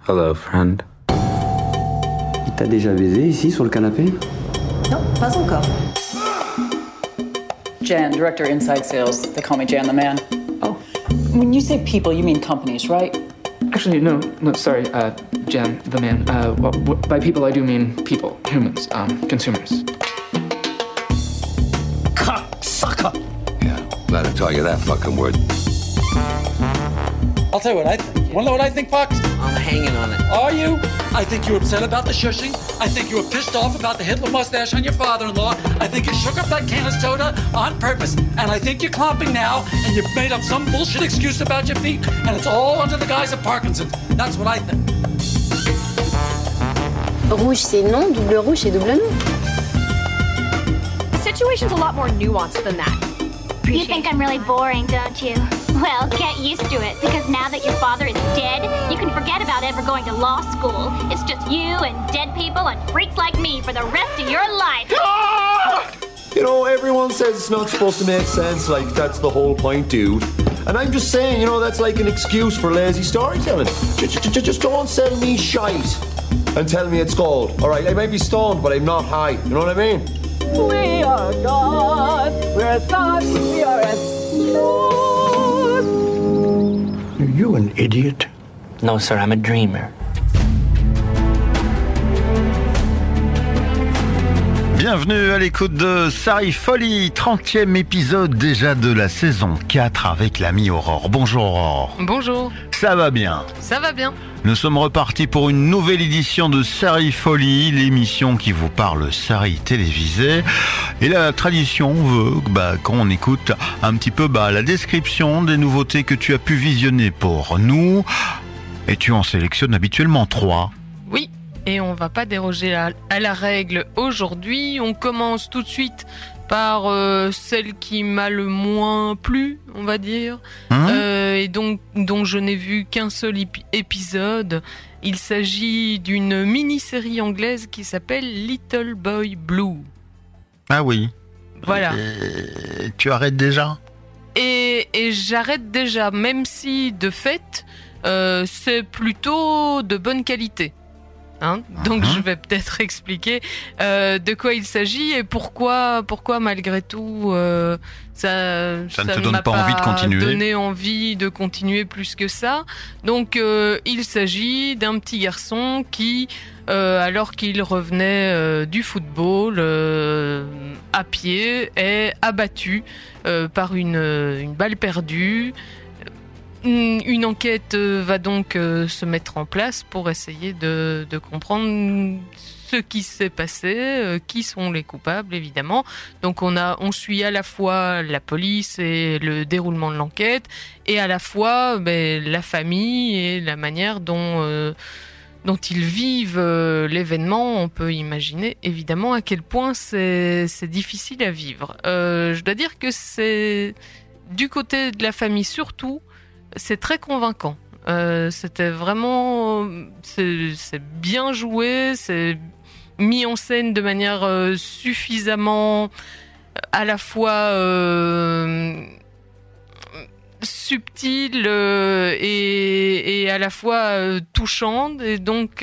Hello, friend. Il t'a déjà baisé ici sur le canapé? Non, pas encore. Jan, Director Inside Sales. They call me Jan the Man. Oh. When you say people, you mean companies, right? Actually, no, sorry, Jan, the man. By people, I do mean people, humans, consumers. Cocksucker! Yeah, glad I taught you that fucking word. I'll tell you what I think. Wanna know what I think, Fox? I'm hanging on it. Are you? I think you're upset about the shushing. I think you were pissed off about the Hitler mustache on your father-in-law. I think you shook up that can of soda on purpose. And I think you're clomping now, and you've made up some bullshit excuse about your feet, and it's all under the guise of Parkinson's. That's what I think. Rouge c'est non, double rouge c'est double non. The situation's a lot more nuanced than that. You think I'm really boring, don't you? Well, get used to it, because now that your father is dead, you can forget about ever going to law school. It's just you and dead people and freaks like me for the rest of your life. You know, everyone says it's not supposed to make sense, like that's the whole point, dude. And I'm just saying, you know, that's like an excuse for lazy storytelling. Just don't sell me shite and tell me it's gold. All right, I might be stoned, but I'm not high. You know what I mean? We are God, we're thoughts, we are as thought. Are you an idiot? No, sir, I'm a dreamer. Bienvenue à l'écoute de Sari Folie, 30e épisode déjà de la saison 4 avec l'ami Aurore. Bonjour Aurore. Bonjour. Ça va bien? Ça va bien. Nous sommes repartis pour une nouvelle édition de Sari Folie, l'émission qui vous parle séries télévisées. Et la tradition veut qu'on écoute un petit peu la description des nouveautés que tu as pu visionner pour nous. Et tu en sélectionnes habituellement 3. Oui. Et on va pas déroger à la règle aujourd'hui. On commence tout de suite par celle qui m'a le moins plu, on va dire, et donc dont je n'ai vu qu'un seul épisode. Il s'agit d'une mini-série anglaise qui s'appelle Little Boy Blue. Ah oui. Voilà. Et tu arrêtes déjà ? Et j'arrête déjà, même si de fait, c'est plutôt de bonne qualité. Donc je vais peut-être expliquer de quoi il s'agit et pourquoi malgré tout ça ne te donne pas envie de continuer. Donné envie de continuer plus que ça. Donc il s'agit d'un petit garçon qui alors qu'il revenait du football à pied est abattu par une balle perdue. Une enquête va donc se mettre en place pour essayer de comprendre ce qui s'est passé, qui sont les coupables évidemment. Donc on suit à la fois la police et le déroulement de l'enquête, et à la fois la famille et la manière dont ils vivent l'événement. On peut imaginer évidemment à quel point c'est difficile à vivre. Je dois dire que c'est du côté de la famille surtout. C'est très convaincant. C'était vraiment, c'est bien joué, c'est mis en scène de manière suffisamment à la fois subtile et à la fois touchante, et donc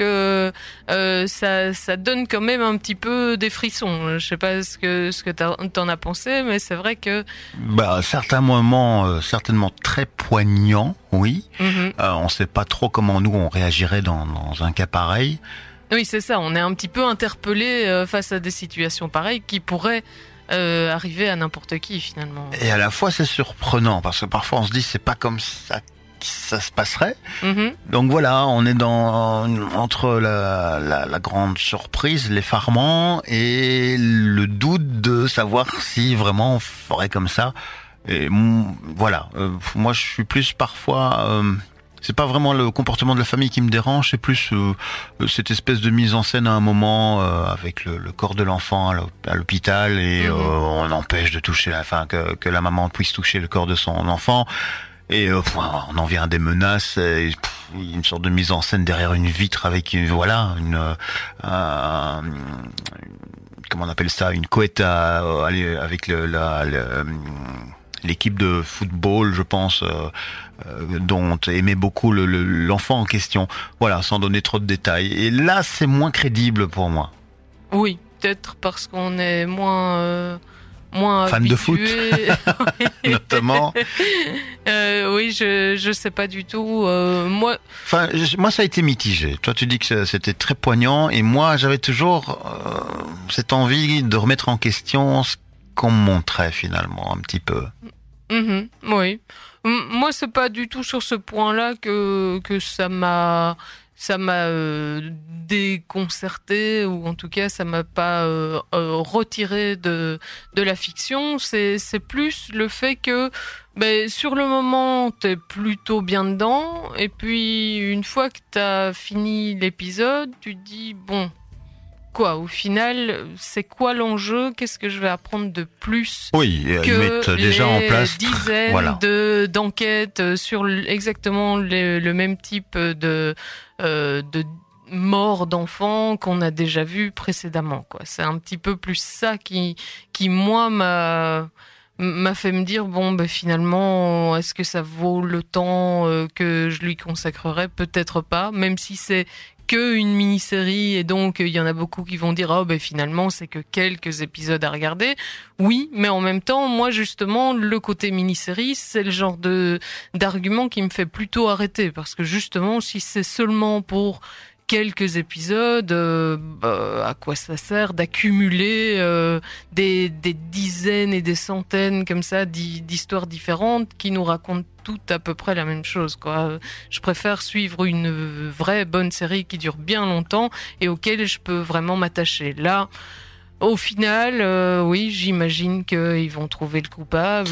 ça donne quand même un petit peu des frissons. Je sais pas ce que t'en as pensé, mais c'est vrai que certains moments certainement très poignants, oui. On sait pas trop comment nous on réagirait dans un cas pareil. Oui, c'est ça, on est un petit peu interpellé face à des situations pareilles qui pourraient arriver à n'importe qui finalement. Et à la fois c'est surprenant parce que parfois on se dit c'est pas comme ça que ça se passerait. Donc voilà, on est entre la grande surprise, l'effarement et le doute de savoir si vraiment on ferait comme ça. Et voilà, moi je suis plus parfois c'est pas vraiment le comportement de la famille qui me dérange, c'est plus cette espèce de mise en scène à un moment avec le corps de l'enfant à l'hôpital et on empêche de toucher que la maman puisse toucher le corps de son enfant et on en vient à des menaces et, une sorte de mise en scène derrière une vitre avec comment on appelle ça, une couette avec l'équipe de football, je pense, dont aimait beaucoup l'enfant en question. Voilà, sans donner trop de détails. Et là, c'est moins crédible pour moi. Oui, peut-être parce qu'on est moins fan habitué. De foot, notamment. Oui, je sais pas du tout. Moi, ça a été mitigé. Toi, tu dis que c'était très poignant, et moi, j'avais toujours cette envie de remettre en question ce qu'on me montrait finalement, un petit peu. Oui. Moi, c'est pas du tout sur ce point-là que ça m'a déconcerté, ou en tout cas ça m'a pas retiré de la fiction. C'est plus le fait que sur le moment t'es plutôt bien dedans, et puis une fois que t'as fini l'épisode, tu te dis bon, quoi, au final, c'est quoi l'enjeu? Qu'est-ce que je vais apprendre de plus? Oui, ils mettent déjà en place dizaines d'enquêtes sur exactement le même type de mort d'enfants qu'on a déjà vu précédemment, quoi. C'est un petit peu plus ça qui moi m'a fait me dire finalement, est-ce que ça vaut le temps que je lui consacrerai? Peut-être pas, même si c'est que une mini-série, et donc il y en a beaucoup qui vont dire finalement c'est que quelques épisodes à regarder. Oui, mais en même temps, moi justement, le côté mini-série, c'est le genre d'argument qui me fait plutôt arrêter, parce que justement, si c'est seulement pour quelques épisodes, à quoi ça sert d'accumuler des dizaines et des centaines comme ça d'histoires différentes qui nous racontent toutes à peu près la même chose, quoi. Je préfère suivre une vraie bonne série qui dure bien longtemps et auquel je peux vraiment m'attacher. Là, au final, oui, j'imagine qu'ils vont trouver le coupable.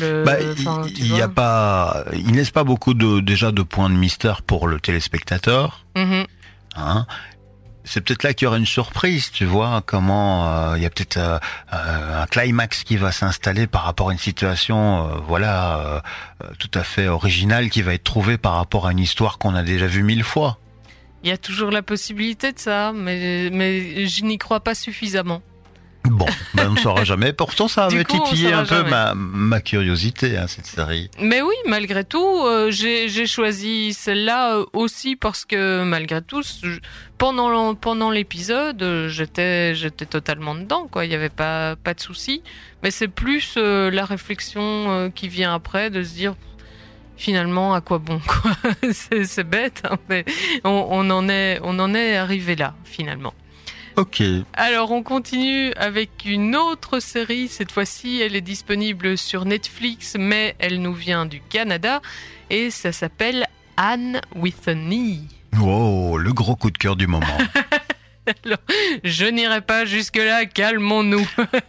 Il laisse pas beaucoup de points de mystère pour le téléspectateur. C'est peut-être là qu'il y aura une surprise, tu vois, comment il y a peut-être un climax qui va s'installer par rapport à une situation tout à fait originale qui va être trouvée par rapport à une histoire qu'on a déjà vue 1000 fois. Il y a toujours la possibilité de ça, mais je n'y crois pas suffisamment. Bon, on ne saura jamais. Pourtant, ça avait titillé un peu ma curiosité, cette série. Mais oui, malgré tout, j'ai choisi celle-là aussi parce que malgré tout, pendant l'épisode, j'étais totalement dedans, quoi. Il n'y avait pas de souci. Mais c'est plus la réflexion qui vient après, de se dire finalement à quoi bon, quoi. C'est bête, hein, mais on en est arrivé là finalement. Ok. Alors on continue avec une autre série. Cette fois-ci, elle est disponible sur Netflix, mais elle nous vient du Canada et ça s'appelle Anne with a Knee. Oh, le gros coup de cœur du moment. Alors, je n'irai pas jusque-là, calmons-nous.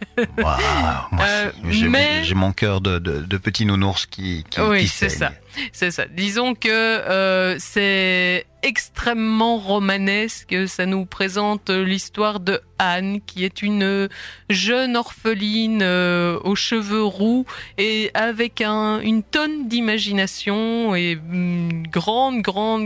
J'ai mon cœur de petit nounours qui oui, saigne. C'est ça. Disons que c'est extrêmement romanesque. Ça nous présente l'histoire de Anne, qui est une jeune orpheline aux cheveux roux et avec une tonne d'imagination et une grande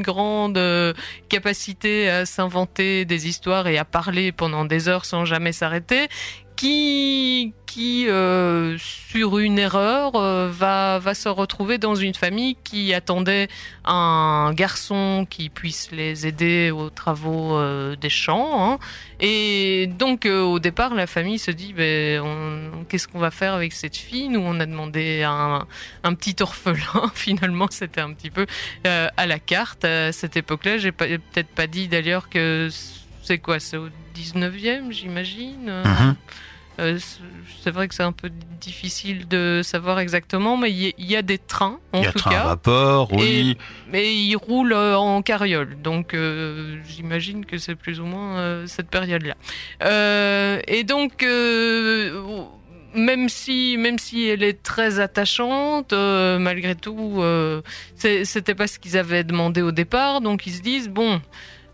capacité à s'inventer des histoires et à parler pendant des heures sans jamais s'arrêter, qui sur une erreur va se retrouver dans une famille qui attendait un garçon qui puisse les aider aux travaux des champs, hein. Et donc au départ la famille se dit qu'est-ce qu'on va faire avec cette fille? Nous on a demandé un petit orphelin. Finalement c'était un petit peu à la carte à cette époque-là. J'ai peut-être pas dit d'ailleurs que c'est au 19e, j'imagine. C'est vrai que c'est un peu difficile de savoir exactement, mais il y a des trains, en tout cas. Il y a train à vapeur, oui. Mais ils roulent en carriole, donc j'imagine que c'est plus ou moins cette période-là. Et donc, même si elle est très attachante, malgré tout, c'était pas ce qu'ils avaient demandé au départ, donc ils se disent, bon...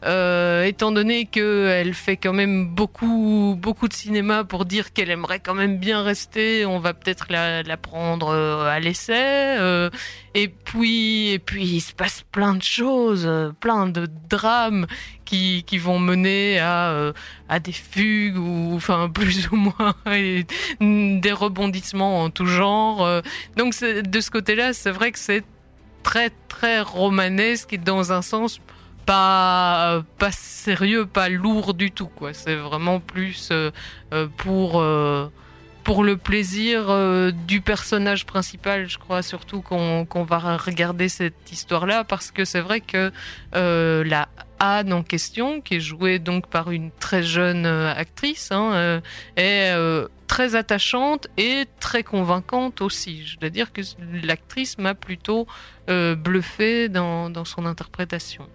étant donné qu'elle fait quand même beaucoup de cinéma pour dire qu'elle aimerait quand même bien rester, on va peut-être la prendre à l'essai. Et puis il se passe plein de choses, plein de drames qui vont mener à des fugues ou enfin plus ou moins et des rebondissements en tout genre. Donc de ce côté-là, c'est vrai que c'est très très romanesque et dans un sens pas sérieux, pas lourd du tout, quoi. C'est vraiment plus pour le plaisir du personnage principal, je crois surtout qu'on va regarder cette histoire-là, parce que c'est vrai que la Anne en question, qui est jouée donc par une très jeune actrice, est très attachante et très convaincante aussi. Je dois dire que l'actrice m'a plutôt bluffé dans son interprétation.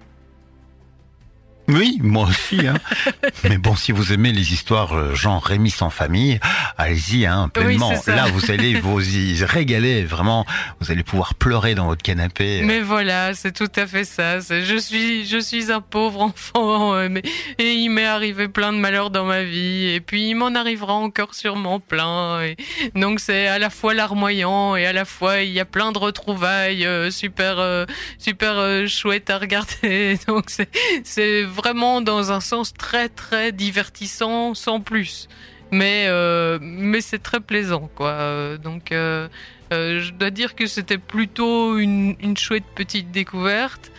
Oui, moi aussi. Mais bon, si vous aimez les histoires genre Rémi sans famille, allez-y, pleinement. Oui, là, vous allez vous y régaler, vraiment. Vous allez pouvoir pleurer dans votre canapé. Mais voilà, c'est tout à fait ça. Je suis un pauvre enfant, et il m'est arrivé plein de malheurs dans ma vie, et puis il m'en arrivera encore sûrement plein. Et donc c'est à la fois larmoyant et à la fois il y a plein de retrouvailles super chouettes à regarder. Donc c'est vraiment dans un sens très très divertissant sans plus, mais c'est très plaisant, quoi. Donc je dois dire que c'était plutôt une chouette petite découverte.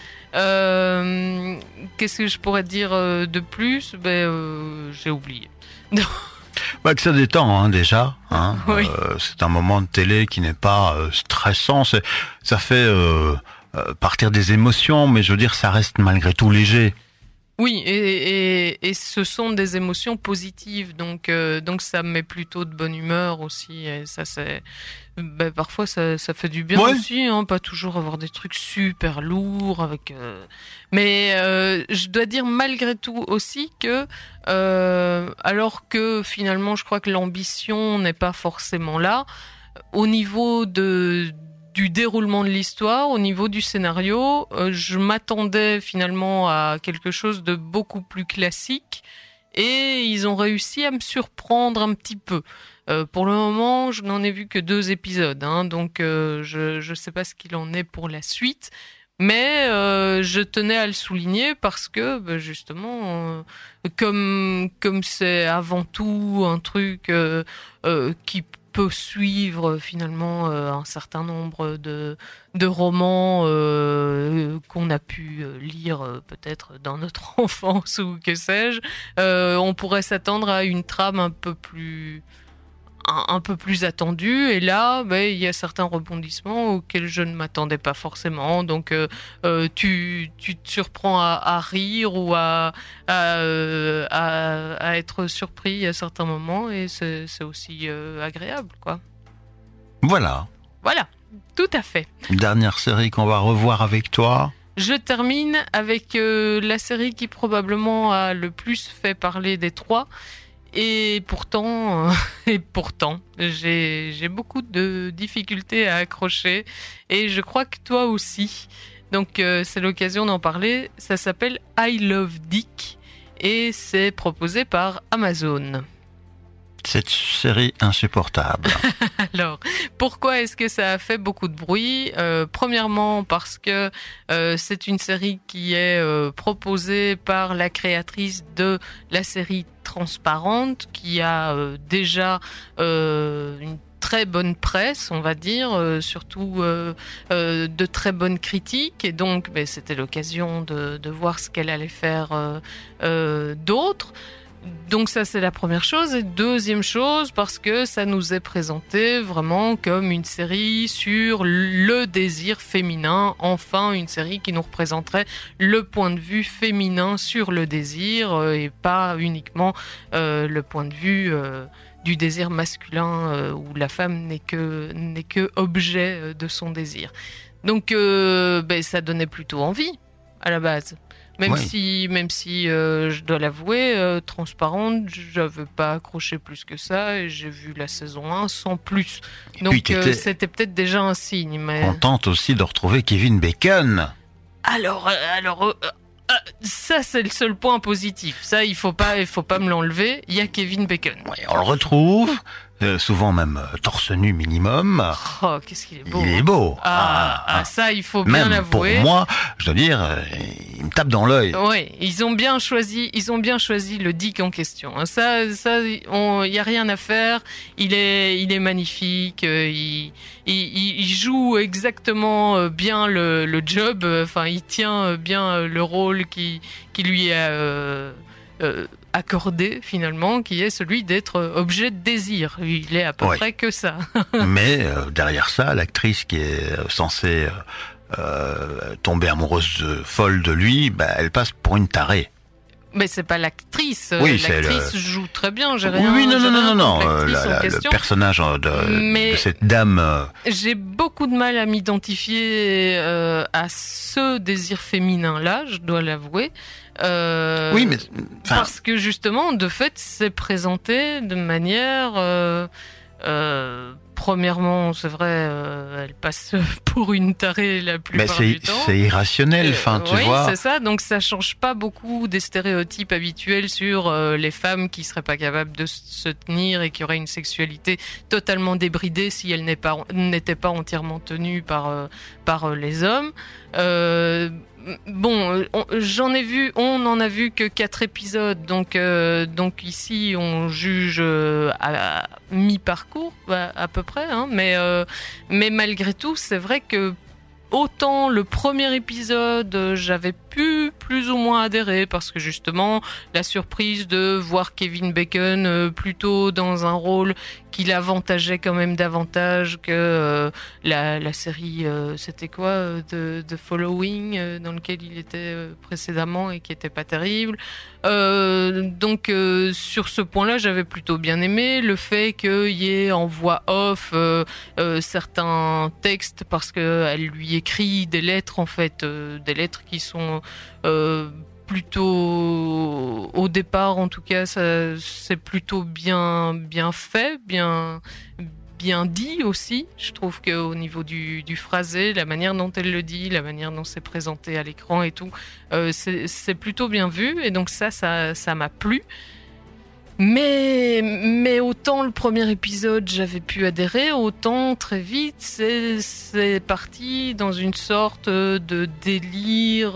Qu'est-ce que je pourrais dire de plus? J'ai oublié. Que ça détend déjà. Oui. C'est un moment de télé qui n'est pas stressant. Ça fait partir des émotions, mais je veux dire, ça reste malgré tout léger. Oui, et ce sont des émotions positives, donc ça me met plutôt de bonne humeur aussi. Et ça, parfois ça fait du bien aussi, pas toujours avoir des trucs super lourds avec. Mais je dois dire malgré tout aussi que alors que finalement je crois que l'ambition n'est pas forcément là, au niveau du déroulement de l'histoire, au niveau du scénario, je m'attendais finalement à quelque chose de beaucoup plus classique et ils ont réussi à me surprendre un petit peu. Pour le moment, je n'en ai vu que 2 épisodes, donc je sais pas ce qu'il en est pour la suite, mais je tenais à le souligner parce que justement, comme c'est avant tout un truc qui peut suivre finalement un certain nombre de romans qu'on a pu lire peut-être dans notre enfance ou que sais-je, on pourrait s'attendre à une trame un peu plus attendue, et là il y a certains rebondissements auxquels je ne m'attendais pas forcément, donc tu te surprends à rire ou à être surpris à certains moments, et c'est aussi agréable, quoi. Voilà, tout à fait. Dernière série qu'on va revoir avec toi. Je termine avec la série qui probablement a le plus fait parler des 3. Et pourtant, j'ai beaucoup de difficultés à accrocher, et je crois que toi aussi. Donc c'est l'occasion d'en parler. Ça s'appelle I Love Dick et c'est proposé par Amazon. Cette série insupportable. Alors, pourquoi est-ce que ça a fait beaucoup de bruit ? Premièrement, parce que c'est une série qui est proposée par la créatrice de la série Transparente, qui a déjà une très bonne presse, on va dire, surtout de très bonnes critiques, et donc c'était l'occasion de voir ce qu'elle allait faire d'autre. Donc ça, c'est la première chose. Et deuxième chose, parce que ça nous est présenté vraiment comme une série sur le désir féminin. Enfin, une série qui nous représenterait le point de vue féminin sur le désir, et pas uniquement le point de vue du désir masculin, où la femme n'est que objet de son désir. Donc ça donnait plutôt envie à la base. Même si je dois l'avouer, Transparente, j'avais pas accroché plus que ça, et j'ai vu la saison 1 sans plus. Donc c'était peut-être déjà un signe. Mais... On tente aussi de retrouver Kevin Bacon. Alors Ça, c'est le seul point positif. Ça, il faut pas me l'enlever. Il y a Kevin Bacon. Ouais, on le retrouve, souvent même torse nu minimum. Oh, qu'est-ce qu'il est beau. Il est beau. Ça, il faut bien même l'avouer. Pour moi, je dois dire, il me tape dans l'œil. Oui, ils ont bien choisi le Dick en question. Ça, il y a rien à faire. Il est magnifique. Il joue exactement bien le job. Enfin, il tient bien le rôle qui lui est accordé finalement, qui est celui d'être objet de désir. Il est à peu près que ça. Mais derrière ça, l'actrice qui est censée tomber amoureuse folle de lui, elle passe pour une tarée. Mais c'est pas l'actrice. Oui, l'actrice joue très bien. J'ai rien. Oui, non. Le personnage de cette dame. J'ai beaucoup de mal à m'identifier à ce désir féminin-là, je dois l'avouer. Oui, mais parce que justement, de fait, c'est présenté de manière. Premièrement, c'est vrai, elle passe pour une tarée la plupart du temps. C'est irrationnel, tu vois. Oui, c'est ça. Donc ça change pas beaucoup des stéréotypes habituels sur les femmes qui seraient pas capables de se tenir et qui auraient une sexualité totalement débridée si elles n'étaient pas entièrement tenues par les hommes. Bon, on en a vu que 4 épisodes, donc ici on juge à mi-parcours à peu près, hein, mais malgré tout, c'est vrai que autant le premier épisode, j'avais pu plus ou moins adhérer parce que justement la surprise de voir Kevin Bacon plutôt dans un rôle qui l'avantageait quand même davantage que la série, c'était quoi, The Following, dans lequel il était précédemment et qui était pas terrible. Donc sur ce point-là, j'avais plutôt bien aimé le fait qu'il y ait en voix off certains textes parce que elle lui écrit des lettres en fait, des lettres qui sont plutôt au départ en tout cas, c'est plutôt bien fait, bien dit aussi. Je trouve qu'au niveau du phrasé, la manière dont elle le dit, la manière dont c'est présenté à l'écran et tout, c'est plutôt bien vu et donc ça m'a plu. Mais autant le premier épisode j'avais pu adhérer, autant très vite c'est parti dans une sorte de délire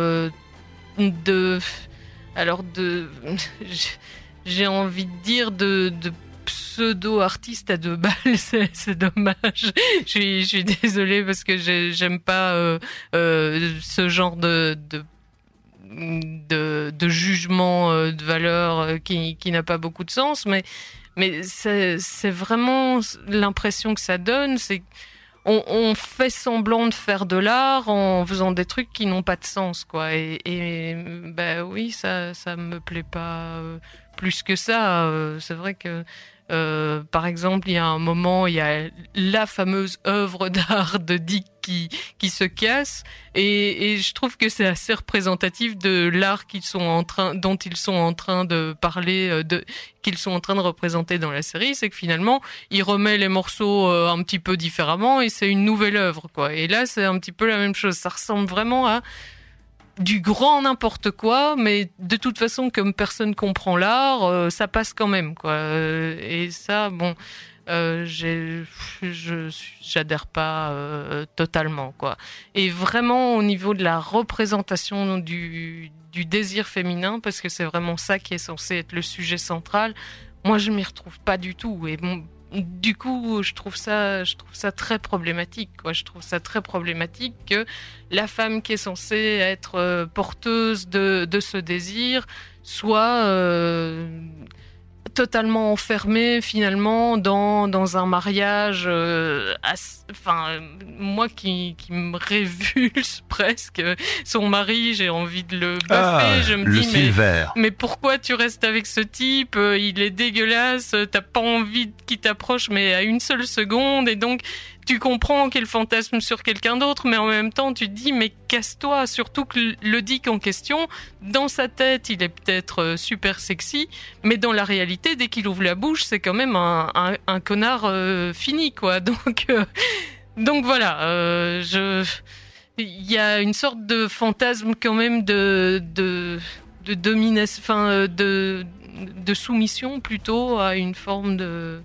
j'ai envie de dire de pseudo-artiste à 2 balles, c'est dommage. Je suis désolée parce que j'aime pas ce genre de jugement de valeur qui n'a pas beaucoup de sens, mais c'est vraiment l'impression que ça donne, c'est on fait semblant de faire de l'art en faisant des trucs qui n'ont pas de sens, quoi. Et bah oui, ça me plaît pas plus que ça. C'est vrai que par exemple, il y a un moment, il y a la fameuse œuvre d'art de Dick qui se casse, et je trouve que c'est assez représentatif de l'art dont ils sont en train de parler, qu'ils sont en train de représenter dans la série. C'est que finalement, il remet les morceaux un petit peu différemment, et c'est une nouvelle œuvre, quoi. Et là, c'est un petit peu la même chose. Ça ressemble vraiment à du grand n'importe quoi, mais de toute façon, comme personne comprend l'art, ça passe quand même, quoi. Et ça, bon, j'adhère pas totalement, quoi. Et vraiment au niveau de la représentation du désir féminin, parce que c'est vraiment ça qui est censé être le sujet central, moi je m'y retrouve pas du tout. Et bon, du coup, je trouve ça très problématique, quoi. Je trouve ça très problématique que la femme qui est censée être porteuse de ce désir soit totalement enfermée finalement dans un mariage. Enfin, moi qui me révulse presque. Son mari, j'ai envie de le baffer. Je me dis mais pourquoi tu restes avec ce type? Il est dégueulasse. T'as pas envie qu'il t'approche, mais à une seule seconde. Et donc tu comprends qu'il fantasme sur quelqu'un d'autre, mais en même temps tu te dis mais casse-toi. Surtout que le Dick en question, dans sa tête, il est peut-être super sexy, mais dans la réalité, dès qu'il ouvre la bouche, c'est quand même un connard fini, quoi. Donc voilà, il y a une sorte de fantasme quand même de domination, enfin de soumission plutôt à une forme de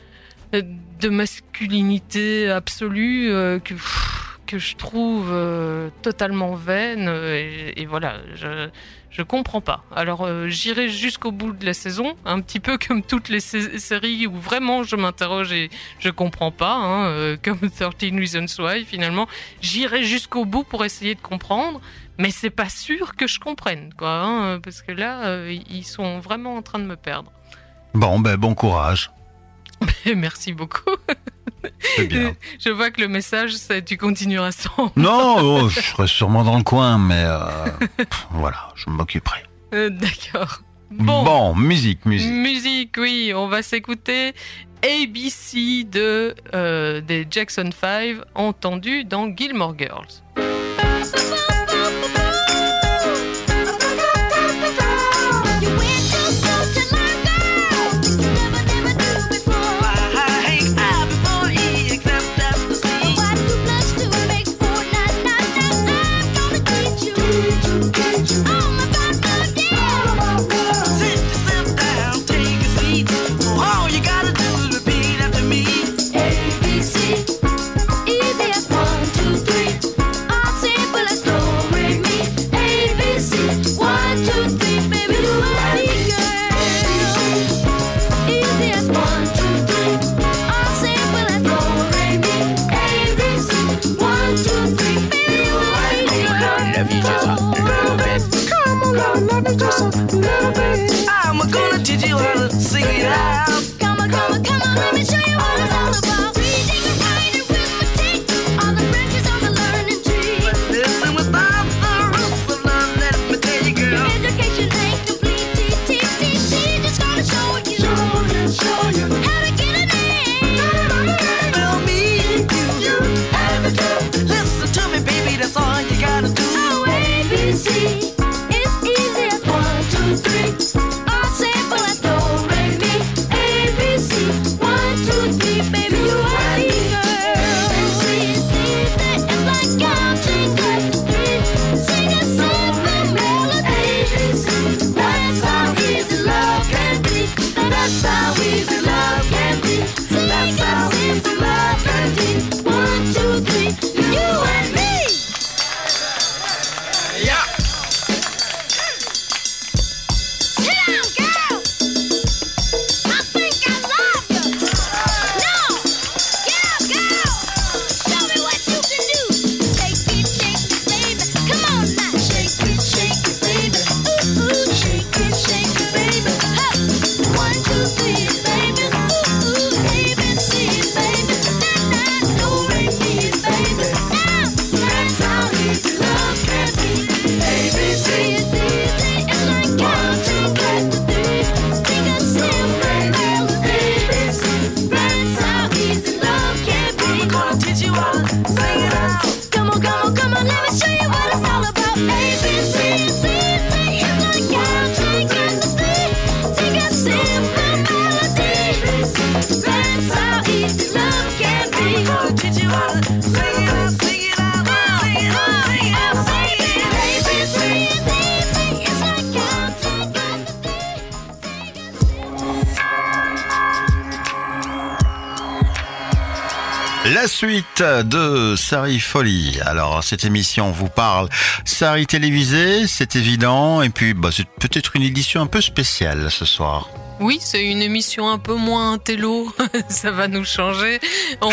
masculinité absolue que je trouve totalement vaine et voilà, je comprends pas. Alors j'irai jusqu'au bout de la saison, un petit peu comme toutes les séries où vraiment je m'interroge et je comprends pas, comme 13 Reasons Why finalement. J'irai jusqu'au bout pour essayer de comprendre, mais c'est pas sûr que je comprenne, quoi, parce que là, ils sont vraiment en train de me perdre. Bon, bon courage. Merci beaucoup. C'est bien. Je vois que le message, c'est tu continueras sans. Non, je serai sûrement dans le coin, mais voilà, je m'occuperai. D'accord. Bon, musique. Musique, oui, on va s'écouter ABC des Jackson 5, entendu dans Gilmore Girls. I'm gonna teach you how to sing it out. Come on, let me show you what it's all about. Reading and writing, arithmetic, all the branches on the learning tree. But listen without the roots of love, let me tell you, girl. Education ain't complete, just gonna show you how to get an A. Well, me, you, and the two. Listen to me, baby, that's all you gotta do. Oh, ABC. La suite de Série Folie. Alors, cette émission vous parle série télévisée, c'est évident, et puis c'est peut-être une édition un peu spéciale ce soir. Oui, c'est une émission un peu moins intello, ça va nous changer. On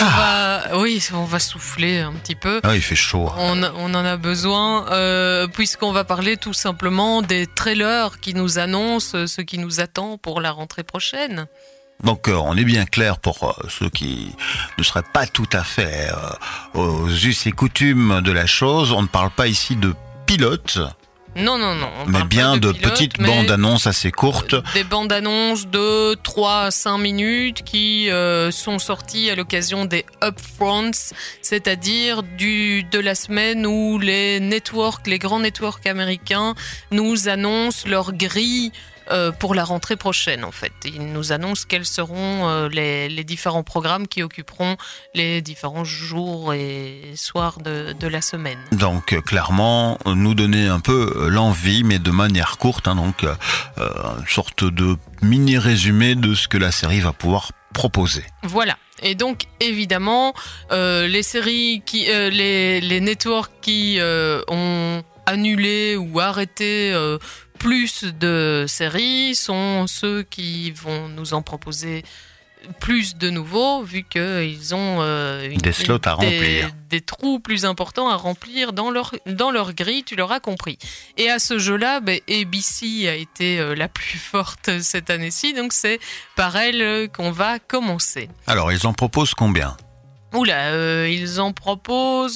va souffler un petit peu. Ah, il fait chaud. On en a besoin, puisqu'on va parler tout simplement des trailers qui nous annoncent ce qui nous attend pour la rentrée prochaine. Donc on est bien clair pour ceux qui ne seraient pas tout à fait aux us et coutumes de la chose. On ne parle pas ici de pilotes. Non. Mais bien de petites bandes-annonces assez courtes. Des bandes-annonces de 3 à 5 minutes qui sont sorties à l'occasion des Upfronts, c'est-à-dire de la semaine où les grands networks américains nous annoncent leur grille pour la rentrée prochaine, en fait. Ils nous annoncent quels seront les différents programmes qui occuperont les différents jours et soirs de la semaine. Donc clairement, nous donner un peu l'envie, mais de manière courte, hein, donc une sorte de mini-résumé de ce que la série va pouvoir proposer. Voilà. Et donc, évidemment, les séries, les networks qui ont annulé ou arrêté plus de séries sont ceux qui vont nous en proposer plus de nouveaux, vu qu'ils ont des slots à remplir. Des trous plus importants à remplir dans leur grille, tu l'auras compris. Et à ce jeu-là, ABC a été la plus forte cette année-ci, donc c'est par elle qu'on va commencer. Alors, ils en proposent combien ? Oula, ils en proposent,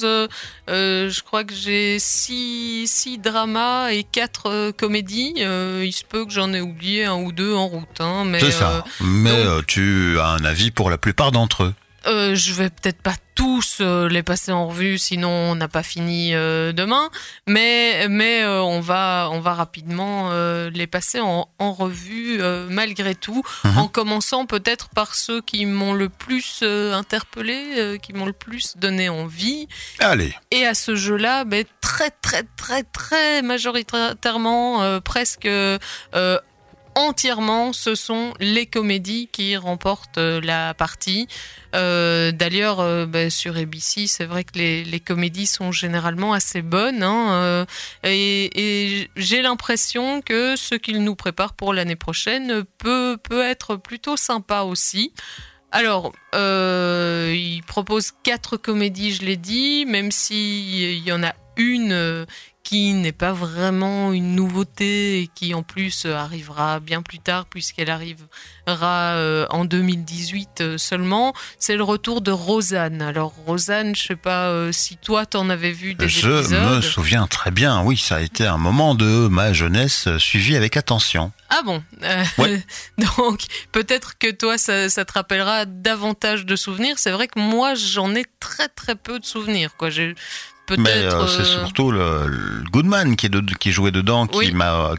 je crois que j'ai 6 dramas et 4 comédies. Il se peut que j'en ai oublié 1 ou 2 en route. Hein, mais, c'est ça, mais tu as un avis pour la plupart d'entre eux. Je vais peut-être pas tous les passer en revue, sinon on n'a pas fini demain. Mais on va rapidement les passer en revue malgré tout, en commençant peut-être par ceux qui m'ont le plus interpellé, qui m'ont le plus donné envie. Allez. Et à ce jeu-là, très très très très majoritairement, presque entièrement, ce sont les comédies qui remportent la partie. D'ailleurs, sur ABC, c'est vrai que les comédies sont généralement assez bonnes, hein, et j'ai l'impression que ce qu'ils nous préparent pour l'année prochaine peut être plutôt sympa aussi. Alors, ils proposent 4 comédies, je l'ai dit, même s'il y en a une qui n'est pas vraiment une nouveauté et qui en plus arrivera bien plus tard puisqu'elle arrivera en 2018 seulement, c'est le retour de Roseanne. Alors Roseanne, je sais pas si toi t'en avais vu des épisodes. Je me souviens très bien, oui, ça a été un moment de ma jeunesse suivi avec attention. Ah bon, ouais. Donc peut-être que toi ça te rappellera davantage de souvenirs. C'est vrai que moi j'en ai très très peu de souvenirs, quoi. Mais c'est surtout le Goodman qui jouait dedans, oui.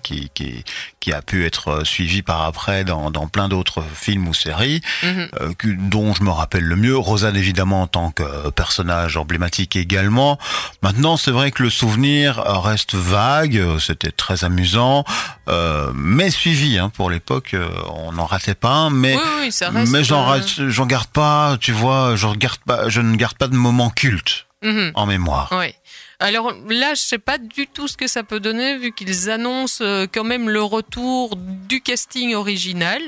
qui a pu être suivi par après dans plein d'autres films ou séries, dont je me rappelle le mieux. Roseanne évidemment en tant que personnage emblématique également. Maintenant, c'est vrai que le souvenir reste vague. C'était très amusant, mais suivi. Hein, pour l'époque, on n'en ratait pas un. Mais oui, ça reste. Mais j'en garde pas. Tu vois, je ne garde pas de moment culte. En mémoire. Oui. Alors là, je sais pas du tout ce que ça peut donner, vu qu'ils annoncent quand même le retour du casting original.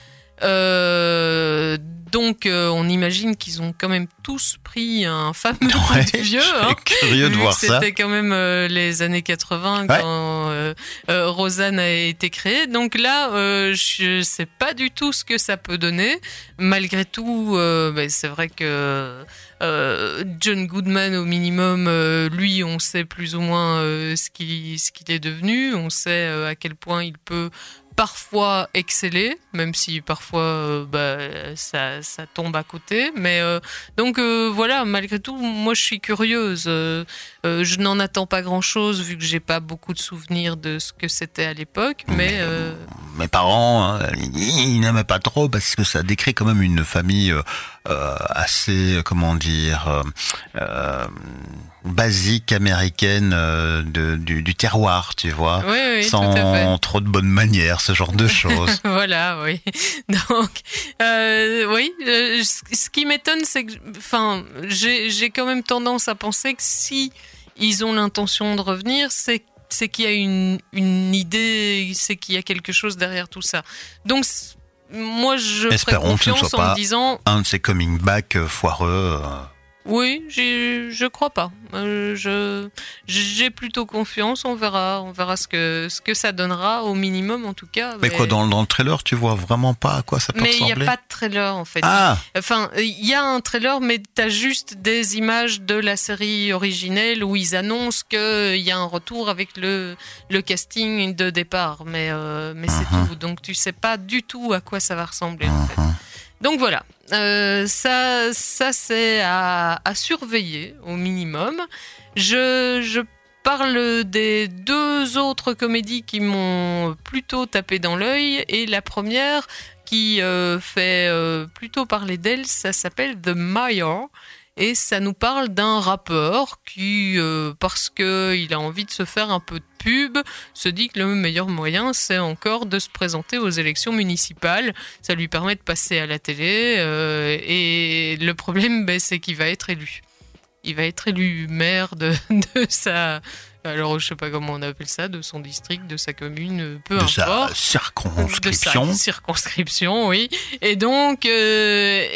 Donc on imagine qu'ils ont quand même tous pris un fameux coup de vieux. Hein, curieux de voir ça. C'était quand même les années 80 quand Roseanne a été créée. Donc là, je sais pas du tout ce que ça peut donner. Malgré tout, c'est vrai que John Goodman au minimum, lui, on sait plus ou moins ce qu'il est devenu. On sait à quel point il peut parfois exceller, même si parfois ça tombe à côté. Mais donc voilà, malgré tout, moi je suis curieuse. Je n'en attends pas grand-chose vu que j'ai pas beaucoup de souvenirs de ce que c'était à l'époque. Mais mes parents, ils n'aimaient pas trop parce que ça décrit quand même une famille assez, comment dire, basique américaine du terroir, tu vois, oui, sans trop de bonnes manières, ce genre de choses. Voilà, oui. Donc, oui, ce qui m'étonne, c'est que, j'ai quand même tendance à penser que si ils ont l'intention de revenir, c'est qu'il y a une idée, c'est qu'il y a quelque chose derrière tout ça. Donc, moi, je ferai confiance en me disant... un de ces coming back foireux... Oui, je crois pas. J'ai plutôt confiance. On verra ce que ça donnera au minimum en tout cas. Mais quoi, dans le trailer, tu vois vraiment pas à quoi ça peut ressembler ? Mais il y a pas de trailer en fait. Ah. Enfin, il y a un trailer, mais t'as juste des images de la série originelle où ils annoncent qu'il y a un retour avec le casting de départ. Mais c'est tout. Donc tu sais pas du tout à quoi ça va ressembler en fait. Donc voilà, ça c'est à surveiller au minimum. Je parle des 2 autres comédies qui m'ont plutôt tapé dans l'œil. Et la première qui fait plutôt parler d'elle, ça s'appelle The Mayor. Et ça nous parle d'un rappeur qui, parce qu'il a envie de se faire un peu de pub, se dit que le meilleur moyen, c'est encore de se présenter aux élections municipales. Ça lui permet de passer à la télé. Et le problème, c'est qu'il va être élu. Il va être élu maire de sa... Alors, je sais pas comment on appelle ça, de son district, de sa commune, peu importe. Sa circonscription. De sa circonscription, oui. Et donc, le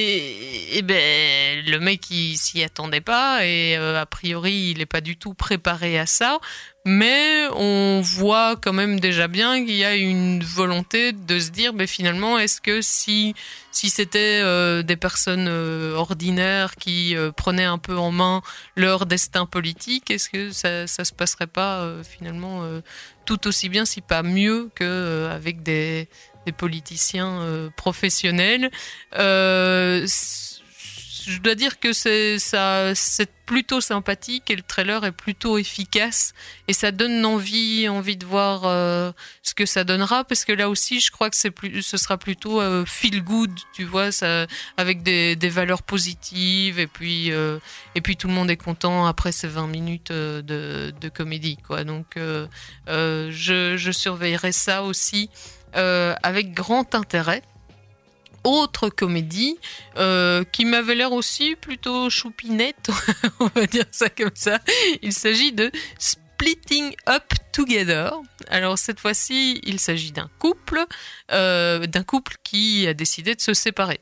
mec, il s'y attendait pas et a priori, il est pas du tout préparé à ça. Mais on voit quand même déjà bien qu'il y a une volonté de se dire, finalement, est-ce que si c'était des personnes ordinaires qui prenaient un peu en main leur destin politique, est-ce que ça se passerait pas finalement tout aussi bien, si pas mieux, qu'avec des politiciens professionnels. Je dois dire que c'est plutôt sympathique et le trailer est plutôt efficace et ça donne envie de voir ce que ça donnera, parce que là aussi je crois que ce sera plutôt feel good, tu vois, ça, avec des valeurs positives et puis tout le monde est content après ces 20 minutes de comédie, quoi. Donc je surveillerai ça aussi avec grand intérêt. Autre comédie qui m'avait l'air aussi plutôt choupinette, on va dire ça comme ça. Il s'agit de Splitting Up Together. Alors cette fois-ci, il s'agit d'un couple qui a décidé de se séparer.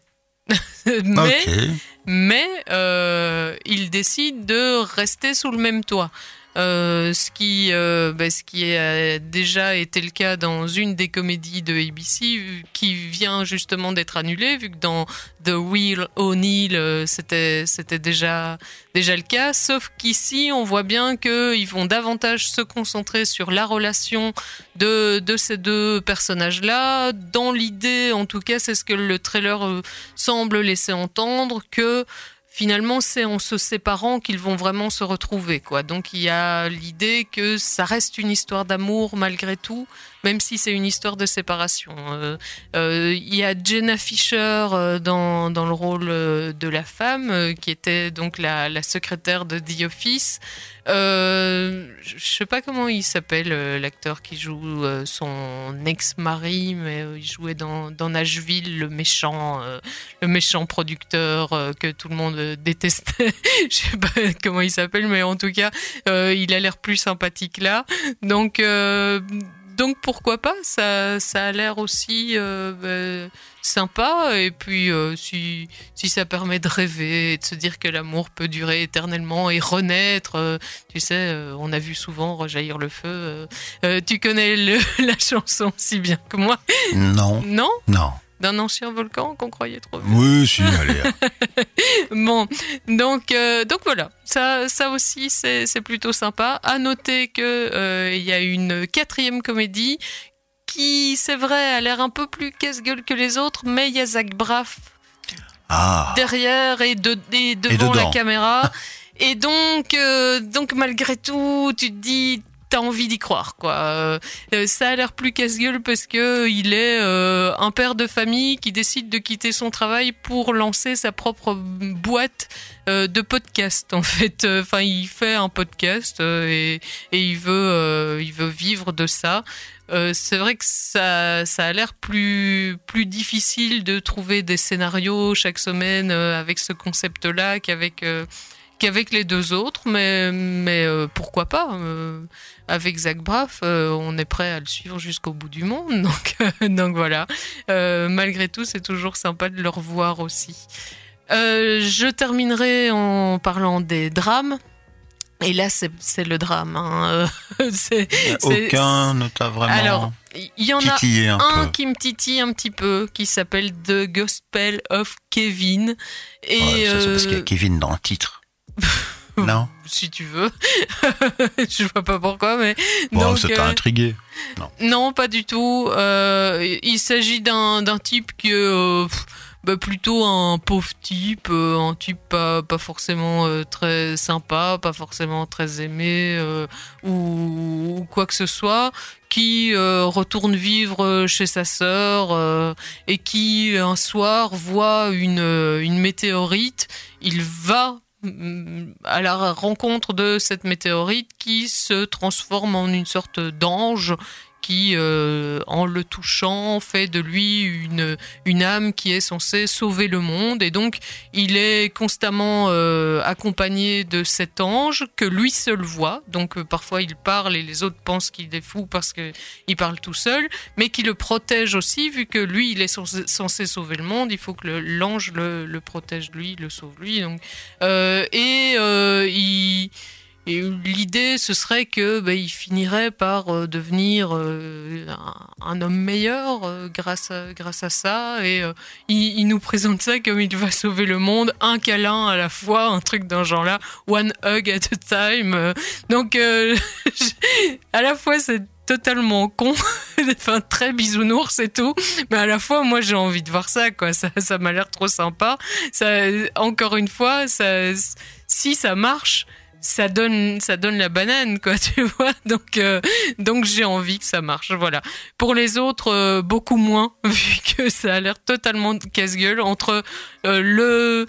mais il décide de rester sous le même toit. Ce qui a déjà été le cas dans une des comédies de ABC qui vient justement d'être annulée, vu que dans The Real O'Neill c'était déjà le cas, sauf qu'ici on voit bien qu'ils vont davantage se concentrer sur la relation de ces 2 personnages-là. Dans l'idée, en tout cas, c'est ce que le trailer semble laisser entendre, que finalement, c'est en se séparant qu'ils vont vraiment se retrouver, quoi. Donc, il y a l'idée que ça reste une histoire d'amour malgré tout, même si c'est une histoire de séparation. Il y a Jenna Fischer dans le rôle de la femme, qui était donc la secrétaire de The Office. Je sais pas comment il s'appelle, l'acteur qui joue son ex-mari, mais il jouait dans Nashville, le méchant producteur que tout le monde détestait. Je sais pas comment il s'appelle, mais en tout cas, il a l'air plus sympathique là. Donc pourquoi pas, ça a l'air aussi sympa, et puis si ça permet de rêver et de se dire que l'amour peut durer éternellement et renaître, tu sais, on a vu souvent rejaillir le feu. Tu connais la chanson si bien que moi? Non. Non? Non. D'un ancien volcan qu'on croyait trop vieux. Oui, si, allez. Bon, donc voilà, ça aussi c'est plutôt sympa. À noter que il y a une 4e comédie qui, c'est vrai, a l'air un peu plus casse-gueule que les autres, mais il y a Zach Braff derrière et devant la caméra. Et donc malgré tout, tu te dis, t'as envie d'y croire, quoi. Ça a l'air plus casse-gueule parce que il est un père de famille qui décide de quitter son travail pour lancer sa propre boîte de podcast, en fait. Enfin, il fait un podcast et il veut vivre de ça. C'est vrai que ça a l'air plus difficile de trouver des scénarios chaque semaine avec ce concept-là qu'avec les 2 autres, mais pourquoi pas, avec Zach Braff, on est prêt à le suivre jusqu'au bout du monde, donc voilà. Malgré tout, c'est toujours sympa de le revoir aussi. Je terminerai en parlant des drames. Et là, c'est le drame. Hein. Aucun ne t'a vraiment Alors, il y en a un peu qui me titille un petit peu, qui s'appelle The Gospel of Kevin. Et ça, c'est parce qu'il y a Kevin dans le titre. Non. Si tu veux. Je vois pas pourquoi, mais... Bon, donc, ça t'a intrigué. Non, pas du tout. Il s'agit d'un type qui plutôt un pauvre type, un type pas forcément très sympa, pas forcément très aimé ou quoi que ce soit, qui retourne vivre chez sa sœur et qui un soir voit une météorite. Il va à la rencontre de cette météorite qui se transforme en une sorte d'ange qui, en le touchant, fait de lui une âme qui est censée sauver le monde. Et donc, il est constamment accompagné de cet ange que lui seul voit. Donc, parfois, il parle et les autres pensent qu'il est fou parce qu'il parle tout seul, mais qui le protège aussi, vu que lui, il est censé sauver le monde. Il faut que l'ange le protège lui, le sauve lui. Donc, et l'idée, ce serait que il finirait par devenir un homme meilleur grâce à ça. Et il nous présente ça comme il va sauver le monde, un câlin à la fois, un truc dans ce genre-là, one hug at a time. Donc, à la fois, c'est totalement con, enfin très bisounours et tout, mais à la fois moi j'ai envie de voir ça, quoi. Ça m'a l'air trop sympa. Ça, encore une fois, si ça marche, ça donne la banane, quoi, tu vois. Donc j'ai envie que ça marche, voilà. Pour les autres, beaucoup moins, vu que ça a l'air totalement casse-gueule entre le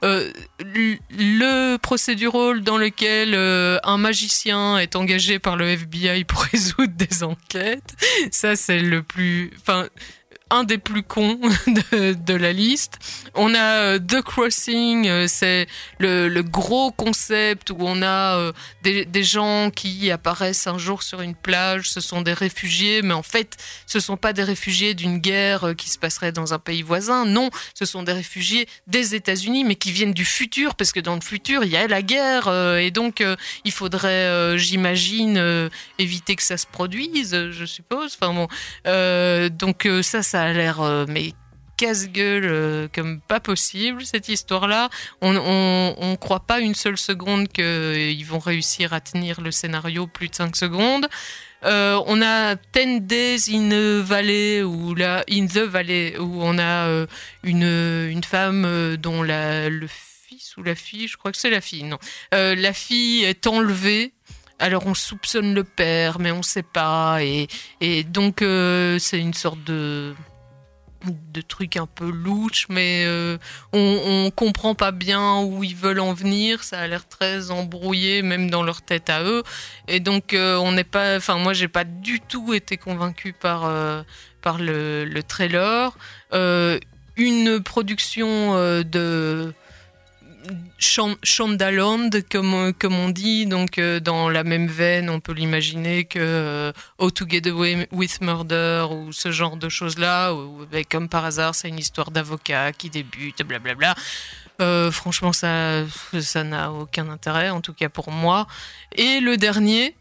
procédural dans lequel un magicien est engagé par le FBI pour résoudre des enquêtes. Ça, c'est un des plus cons de la liste. On a The Crossing, c'est le gros concept où on a des gens qui apparaissent un jour sur une plage. Ce sont des réfugiés, mais en fait, ce sont pas des réfugiés d'une guerre qui se passerait dans un pays voisin. Non, ce sont des réfugiés des États-Unis, mais qui viennent du futur, parce que dans le futur, il y a la guerre, et donc il faudrait, j'imagine, éviter que ça se produise, je suppose. Enfin bon, donc ça a l'air mais casse-gueule comme pas possible, cette histoire-là. On croit pas une seule seconde qu'ils vont réussir à tenir le scénario plus de 5 secondes. On a 10 Days in the Valley où on a une femme dont le fils ou la fille, je crois que c'est la fille, non. La fille est enlevée. Alors on soupçonne le père, mais on sait pas, et donc c'est une sorte de truc un peu louche, mais on comprend pas bien où ils veulent en venir. Ça a l'air très embrouillé, même dans leur tête à eux. Et donc on n'est pas, enfin moi j'ai pas du tout été convaincu par le trailer. Une production de Shondaland, comme on dit, donc dans la même veine, on peut l'imaginer que How to Get Away with Murder ou ce genre de choses-là, où, comme par hasard, c'est une histoire d'avocat qui débute, blablabla. Franchement, ça n'a aucun intérêt, en tout cas pour moi. Et le dernier,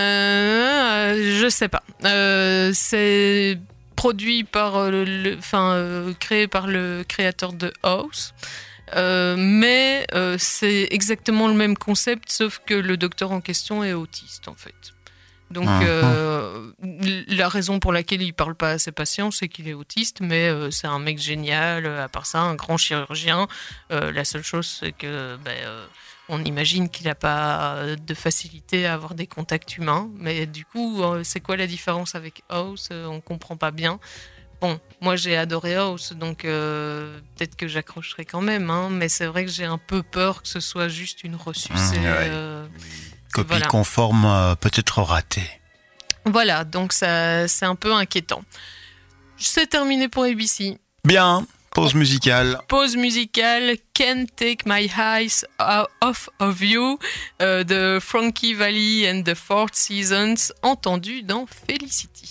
je sais pas. C'est produit par créé par le créateur de House. Mais c'est exactement le même concept, sauf que le docteur en question est autiste, en fait. Donc la raison pour laquelle il parle pas à ses patients, c'est qu'il est autiste, mais c'est un mec génial, à part ça, un grand chirurgien. La seule chose, c'est que on imagine qu'il n'a pas de facilité à avoir des contacts humains, mais du coup, c'est quoi la différence avec House ? On comprend pas bien. Bon, moi j'ai adoré House, donc peut-être que j'accrocherai quand même, hein, mais c'est vrai que j'ai un peu peur que ce soit juste une ressucée. Copie voilà. Conforme peut-être ratée. Voilà, donc ça, c'est un peu inquiétant. C'est terminé pour ABC. Bien, pause musicale. Pause musicale, Can't Take My Eyes Off of You, de Frankie Valli and the Four Seasons, entendu dans Felicity.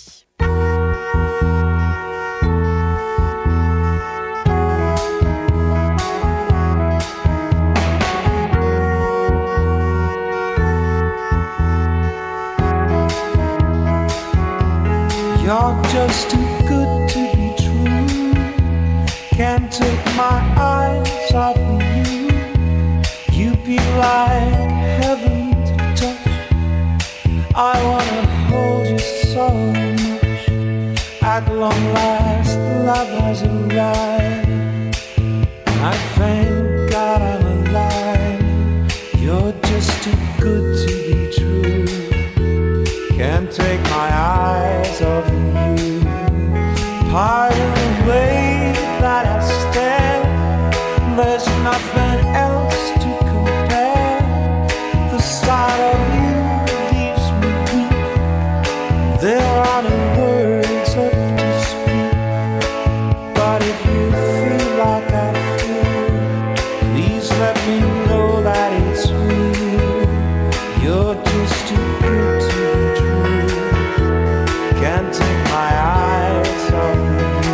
You're just too good to be true. Can't take my eyes off of you. You be like heaven to touch. I wanna hold you so much. At long last, love has arrived. I thank God I'm alive. You're just too good to be true. Can't take my eyes off of you. Part of the way that I stand, there's nothing else to compare. The sight of you leaves me weak. There are no words left to speak. But if you feel like I feel, please let me know that it's real. You're just too good to be true. Can't take my eyes off of you.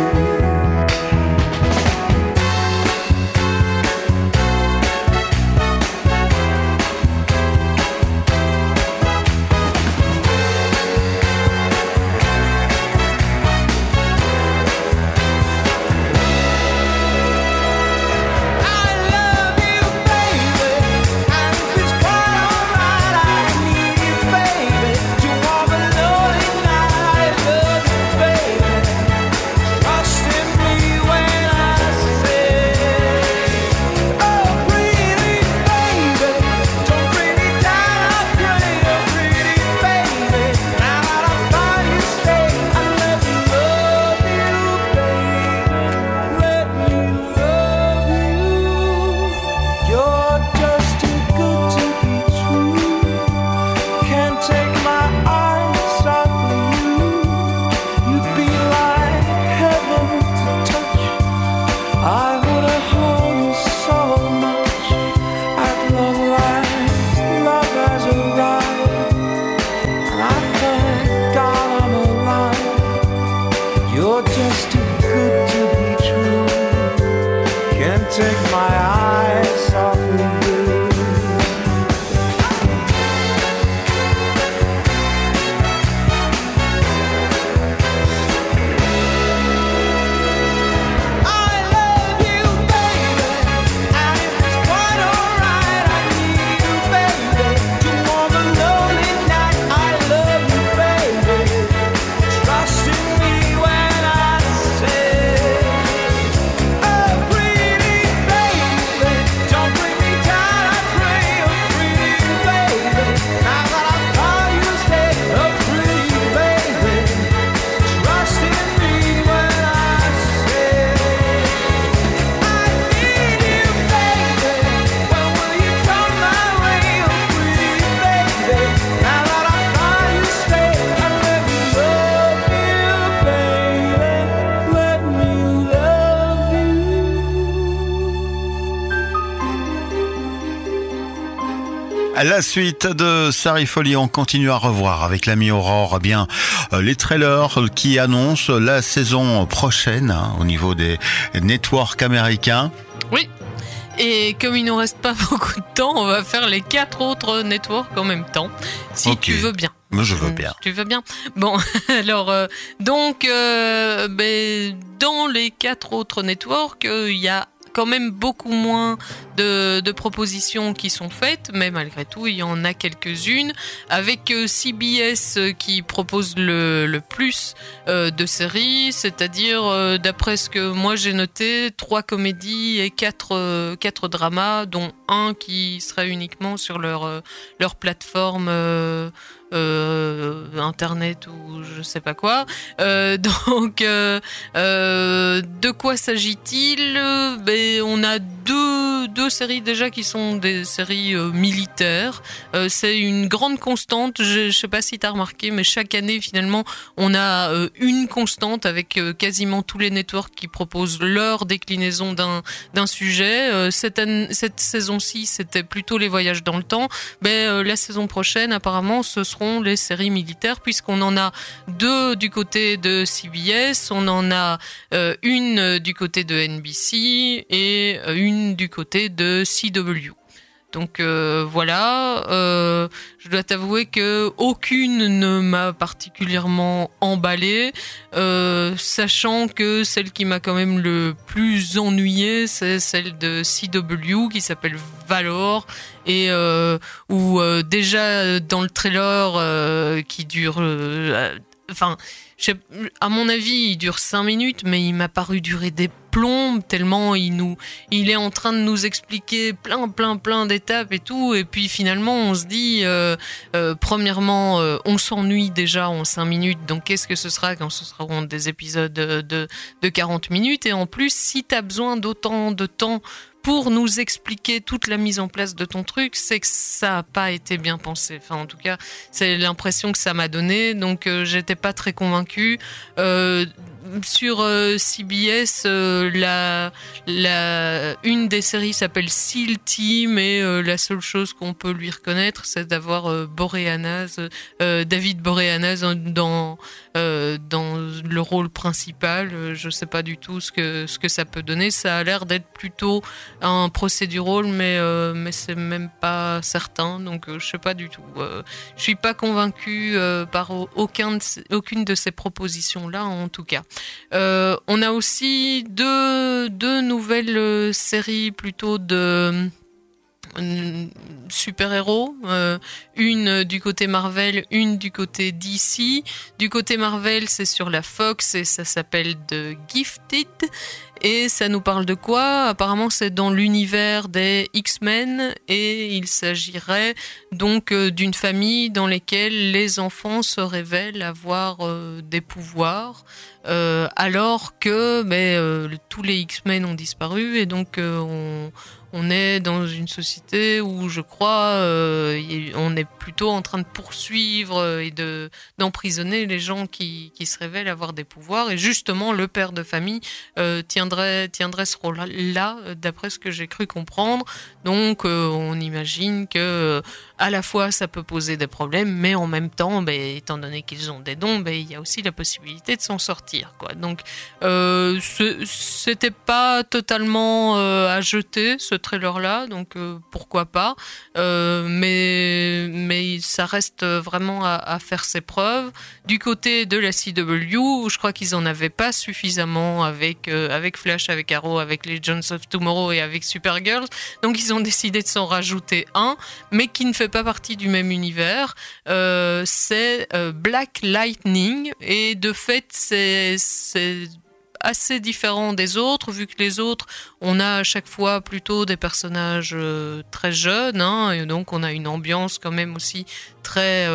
You're just too good to be true. Can't take my eyes off of you. À la suite de Sarifolie, on continue à revoir avec l'ami Aurore les trailers qui annoncent la saison prochaine au niveau des networks américains. Oui, et comme il nous reste pas beaucoup de temps, on va faire les 4 autres networks en même temps, si tu veux bien. Moi, je veux bien. Tu veux bien. Bon, alors, dans les 4 autres networks, il y a quand même beaucoup moins de propositions qui sont faites, mais malgré tout, il y en a quelques-unes, avec CBS qui propose le plus de séries, c'est-à-dire, d'après ce que moi j'ai noté, 3 comédies et 4 dramas, dont un qui serait uniquement sur leur plateforme internet ou je sais pas quoi. De quoi s'agit-il ? On a deux séries déjà qui sont des séries militaires. C'est une grande constante. Je sais pas si tu as remarqué, mais chaque année finalement on a une constante avec quasiment tous les networks qui proposent leur déclinaison d'un sujet. Cette saison-ci, c'était plutôt les voyages dans le temps. La saison prochaine, apparemment, ce seront les séries militaires, puisqu'on en a 2 du côté de CBS, on en a une du côté de NBC et une du côté de CW. Donc voilà, je dois t'avouer que aucune ne m'a particulièrement emballée, sachant que celle qui m'a quand même le plus ennuyée, c'est celle de CW qui s'appelle Valor, et où déjà dans le trailer qui dure... à mon avis, il dure 5 minutes, mais il m'a paru durer des plombe tellement il est en train de nous expliquer plein d'étapes et tout, et puis finalement on se dit premièrement on s'ennuie déjà en 5 minutes, donc qu'est-ce que ce sera quand ce seront des épisodes de 40 minutes, et en plus si t'as besoin d'autant de temps pour nous expliquer toute la mise en place de ton truc, c'est que ça n'a pas été bien pensé. Enfin, en tout cas, c'est l'impression que ça m'a donné. Donc, j'étais pas très convaincue. Sur CBS, une des séries s'appelle SEAL Team, et la seule chose qu'on peut lui reconnaître, c'est d'avoir David Boreanaz dans le rôle principal. Je sais pas du tout ce que ça peut donner. Ça a l'air d'être plutôt un procédural, mais c'est même pas certain, donc je sais pas du tout. Je suis pas convaincue par aucune de ces propositions là, en tout cas. On a aussi deux nouvelles séries plutôt de super-héros, une du côté Marvel, une du côté DC. Du côté Marvel, c'est sur la Fox et ça s'appelle The Gifted. Et ça nous parle de quoi ? Apparemment, c'est dans l'univers des X-Men, et il s'agirait donc d'une famille dans laquelle les enfants se révèlent avoir des pouvoirs, alors que tous les X-Men ont disparu, et donc on est dans une société où, je crois, on est plutôt en train de poursuivre et d'emprisonner les gens qui se révèlent avoir des pouvoirs. Et justement, le père de famille tiendrait ce rôle-là, d'après ce que j'ai cru comprendre. Donc, on imagine que à la fois, ça peut poser des problèmes, mais en même temps, étant donné qu'ils ont des dons, il y a aussi la possibilité de s'en sortir, quoi. Donc, c'était pas totalement à jeter, ce trailer-là, donc pourquoi pas, mais ça reste vraiment à faire ses preuves. Du côté de la CW, je crois qu'ils en avaient pas suffisamment avec Flash, avec Arrow, avec Legends of Tomorrow et avec Supergirl, donc ils ont décidé de s'en rajouter un, mais qui ne fait pas partie du même univers. C'est Black Lightning, et de fait c'est assez différent des autres, vu que les autres, on a à chaque fois plutôt des personnages très jeunes, et donc on a une ambiance quand même aussi très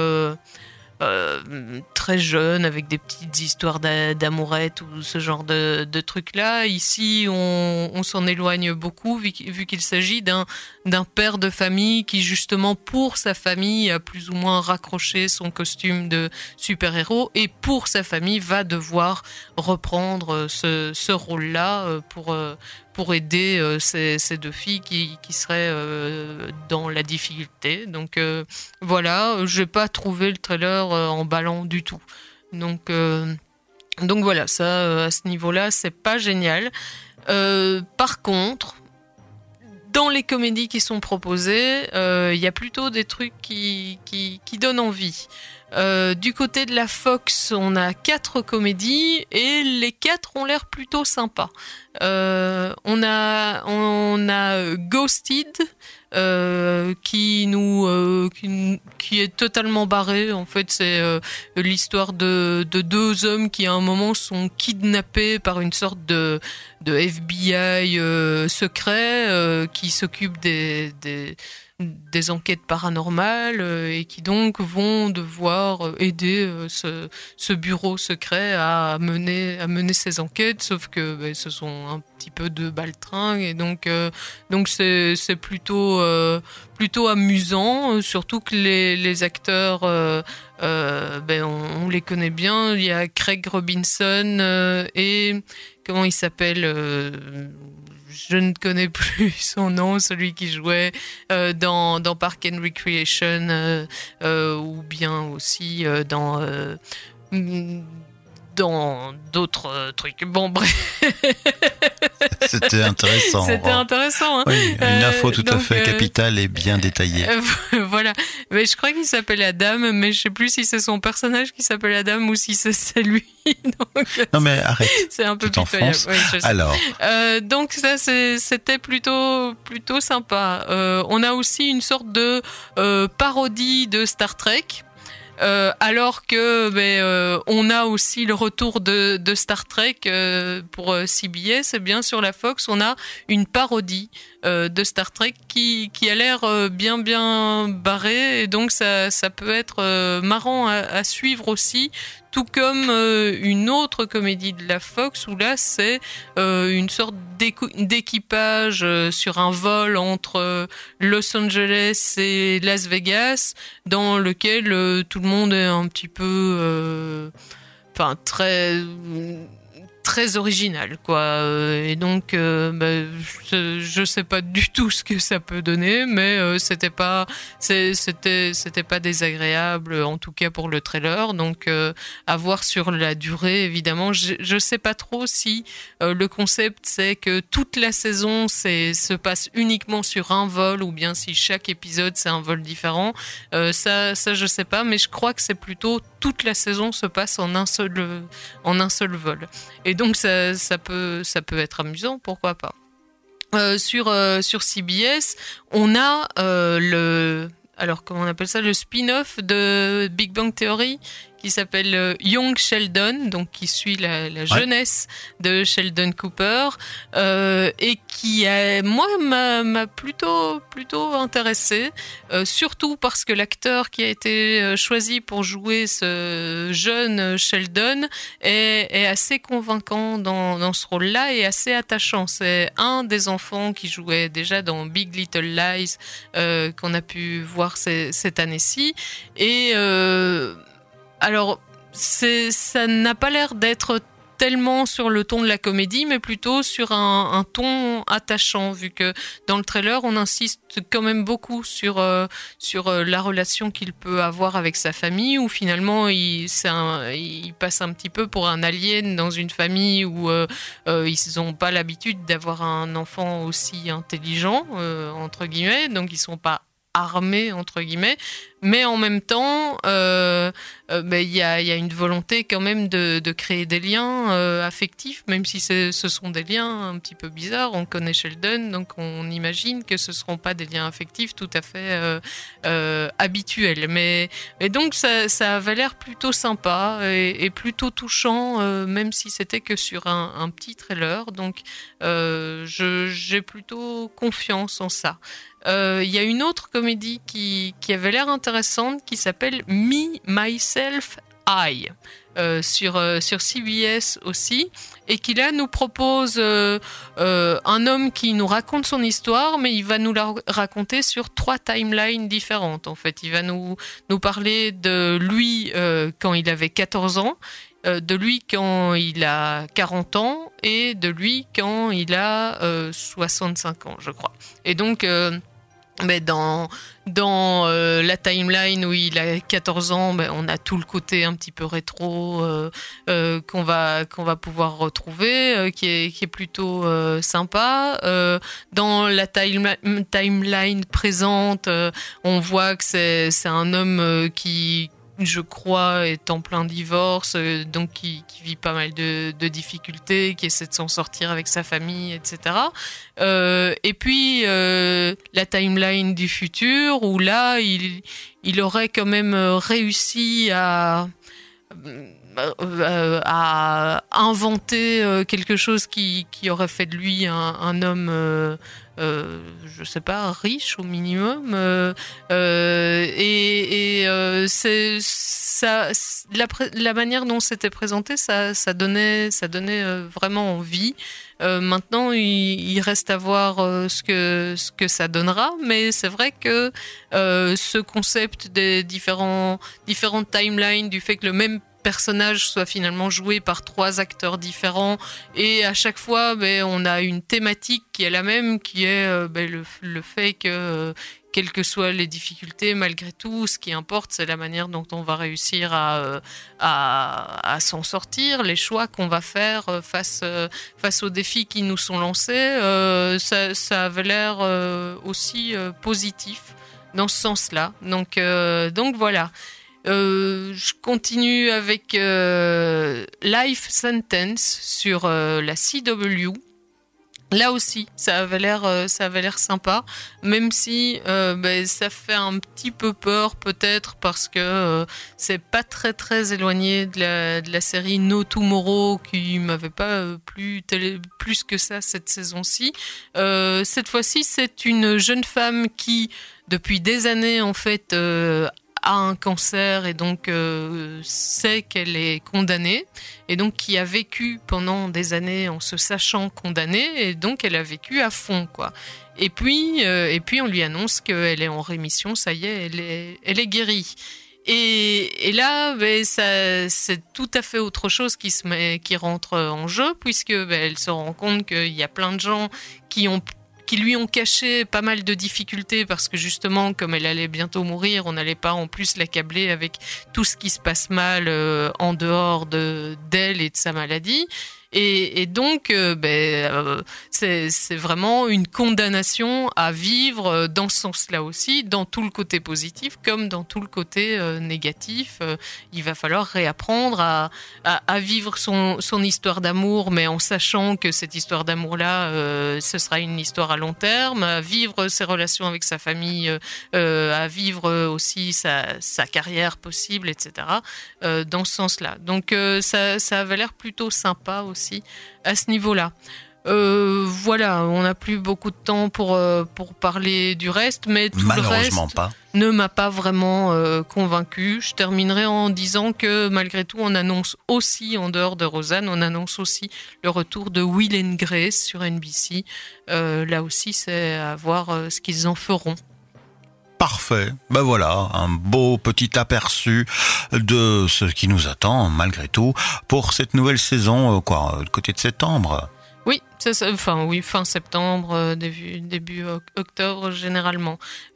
jeune, avec des petites histoires d'amourette ou ce genre de trucs-là. Ici, on s'en éloigne beaucoup, vu qu'il s'agit d'un père de famille qui, justement, pour sa famille, a plus ou moins raccroché son costume de super-héros, et pour sa famille, va devoir reprendre ce rôle-là pour aider ces deux filles qui seraient dans la difficulté. Donc voilà, je n'ai pas trouvé le trailer emballant du tout. Donc voilà, ça, à ce niveau-là, c'est pas génial. Par contre, dans les comédies qui sont proposées, il y a plutôt des trucs qui donnent envie. Du côté de la Fox, on a 4 comédies, et les 4 ont l'air plutôt sympas. On a Ghosted, qui est totalement barré. En fait, c'est l'histoire de 2 hommes qui à un moment sont kidnappés par une sorte de FBI secret qui s'occupe des enquêtes paranormales, et qui donc vont devoir aider ce bureau secret à mener ces enquêtes, sauf que ce sont un petit peu de baltringue, et donc c'est plutôt amusant, surtout que les acteurs on les connaît bien. Il y a Craig Robinson et comment il s'appelle, je ne connais plus son nom, celui qui jouait dans Park and Recreation, ou bien aussi dans d'autres trucs. Bon, bref. C'était intéressant. C'était intéressant, hein. Oui, une info tout à fait capitale et bien détaillée. Voilà. Mais je crois qu'il s'appelle Adam, mais je sais plus si c'est son personnage qui s'appelle Adam ou si c'est lui. Donc, non mais arrête. C'est un peu pitoyable. Oui, alors. Donc ça, c'était plutôt sympa. On a aussi une sorte de parodie de Star Trek. alors que on a aussi le retour de Star Trek pour CBS. Et bien sur la Fox, on a une parodie de Star Trek qui a l'air bien barrée, et donc ça peut être marrant à suivre aussi, tout comme une autre comédie de la Fox où là c'est une sorte d'équipage sur un vol entre Los Angeles et Las Vegas, dans lequel tout le monde est un petit peu très original, quoi. Et donc, je sais pas du tout ce que ça peut donner, mais c'était pas désagréable, en tout cas pour le trailer. Donc, à voir sur la durée, évidemment. Je sais pas trop si le concept c'est que toute la saison se passe uniquement sur un vol, ou bien si chaque épisode c'est un vol différent. Ça je sais pas, mais je crois que c'est plutôt toute la saison se passe en un seul vol. Et donc ça peut être amusant, pourquoi pas. Sur CBS, on a comment on appelle ça, le spin-off de Big Bang Theory qui s'appelle Young Sheldon, donc qui suit la jeunesse de Sheldon Cooper, et qui m'a plutôt intéressé, surtout parce que l'acteur qui a été choisi pour jouer ce jeune Sheldon est assez convaincant dans ce rôle-là et assez attachant. C'est un des enfants qui jouait déjà dans Big Little Lies, qu'on a pu voir cette année-ci, et alors, ça n'a pas l'air d'être tellement sur le ton de la comédie, mais plutôt sur un ton attachant, vu que dans le trailer, on insiste quand même beaucoup sur la relation qu'il peut avoir avec sa famille, où finalement, il passe un petit peu pour un alien dans une famille où ils n'ont pas l'habitude d'avoir un enfant aussi intelligent, entre guillemets, donc ils sont pas armés, entre guillemets, mais en même temps il y a une volonté quand même de créer des liens affectifs, même si ce sont des liens un petit peu bizarres. On connaît Sheldon, donc on imagine que ce ne seront pas des liens affectifs tout à fait habituels, mais donc ça avait l'air plutôt sympa et plutôt touchant, même si c'était que sur un petit trailer, donc j'ai plutôt confiance en ça. Il y a une autre comédie qui avait l'air intéressante qui s'appelle Me, Myself, I, sur CBS aussi, et qui là nous propose un homme qui nous raconte son histoire, mais il va nous la raconter sur 3 timelines différentes. En fait, il va nous parler de lui quand il avait 14 ans, de lui quand il a 40 ans et de lui quand il a 65 ans, je crois. Et donc mais dans la timeline où il a 14 ans, on a tout le côté un petit peu rétro qu'on va pouvoir retrouver, qui est plutôt sympa. Dans la timeline présente, on voit que c'est un homme qui, je crois, est en plein divorce, donc qui vit pas mal de difficultés, qui essaie de s'en sortir avec sa famille, etc. Et puis la timeline du futur, où là il aurait quand même réussi à inventer quelque chose qui aurait fait de lui un homme je sais pas, riche au minimum, et c'est ça, la manière dont c'était présenté, ça donnait vraiment envie. Maintenant, il reste à voir ce que ça donnera, mais c'est vrai que ce concept des différentes timelines, du fait que le même personnage soit finalement joué par 3 acteurs différents, et à chaque fois on a une thématique qui est la même, qui est le fait que quelles que soient les difficultés, malgré tout, ce qui importe, c'est la manière dont on va réussir à s'en sortir, les choix qu'on va faire face aux défis qui nous sont lancés. Ça avait l'air aussi positif dans ce sens-là. Donc voilà. Je continue avec Life Sentence sur la CW. Là aussi, ça avait l'air sympa, même si ça fait un petit peu peur peut-être parce que c'est pas très très éloigné de la série No Tomorrow qui m'avait pas plu plus que ça cette saison-ci. Cette fois-ci, c'est une jeune femme qui, depuis des années en fait, a un cancer et donc sait qu'elle est condamnée et donc qui a vécu pendant des années en se sachant condamnée et donc elle a vécu à fond quoi. Et puis on lui annonce qu'elle est en rémission, ça y est, elle est guérie. Et là, c'est tout à fait autre chose qui rentre en jeu puisque elle se rend compte qu'il y a plein de gens qui lui ont caché pas mal de difficultés parce que justement, comme elle allait bientôt mourir, on n'allait pas en plus l'accabler avec tout ce qui se passe mal en dehors d'elle et de sa maladie. Et donc, c'est vraiment une condamnation à vivre dans ce sens-là aussi, dans tout le côté positif comme dans tout le côté négatif. Il va falloir réapprendre à vivre son histoire d'amour, mais en sachant que cette histoire d'amour-là, ce sera une histoire à long terme, à vivre ses relations avec sa famille, à vivre aussi sa carrière possible, etc. Dans ce sens-là. Donc, ça avait l'air plutôt sympa aussi à ce niveau-là. Voilà, on n'a plus beaucoup de temps pour parler du reste, mais tout le reste ne m'a pas vraiment convaincu. Je terminerai en disant que malgré tout, on annonce aussi, en dehors de Roseanne, on annonce aussi le retour de Will and Grace sur NBC. Là aussi, c'est à voir ce qu'ils en feront. Parfait. Ben voilà, un beau petit aperçu de ce qui nous attend, malgré tout, pour cette nouvelle saison, côté de septembre. Oui, fin septembre, début octobre généralement.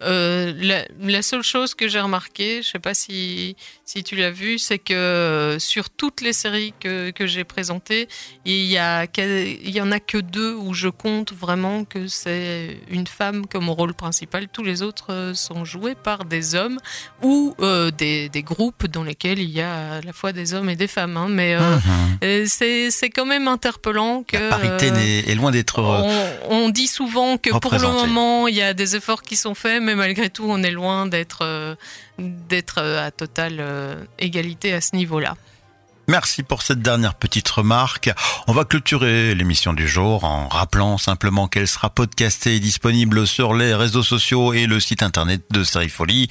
La seule chose que j'ai remarqué, je sais pas si tu l'as vu, c'est que sur toutes les séries que j'ai présentées, il y en a que 2 où je compte vraiment que c'est une femme comme rôle principal. Tous les autres sont joués par des hommes ou des groupes dans lesquels il y a à la fois des hommes et des femmes. Hein, mais c'est quand même interpellant que la parité est loin d'être on dit souvent que pour le moment il y a des efforts qui sont faits, mais malgré tout on est loin d'être à totale égalité à ce niveau-là. Merci pour cette dernière petite remarque. On va clôturer l'émission du jour en rappelant simplement qu'elle sera podcastée et disponible sur les réseaux sociaux et le site internet de Série Folie,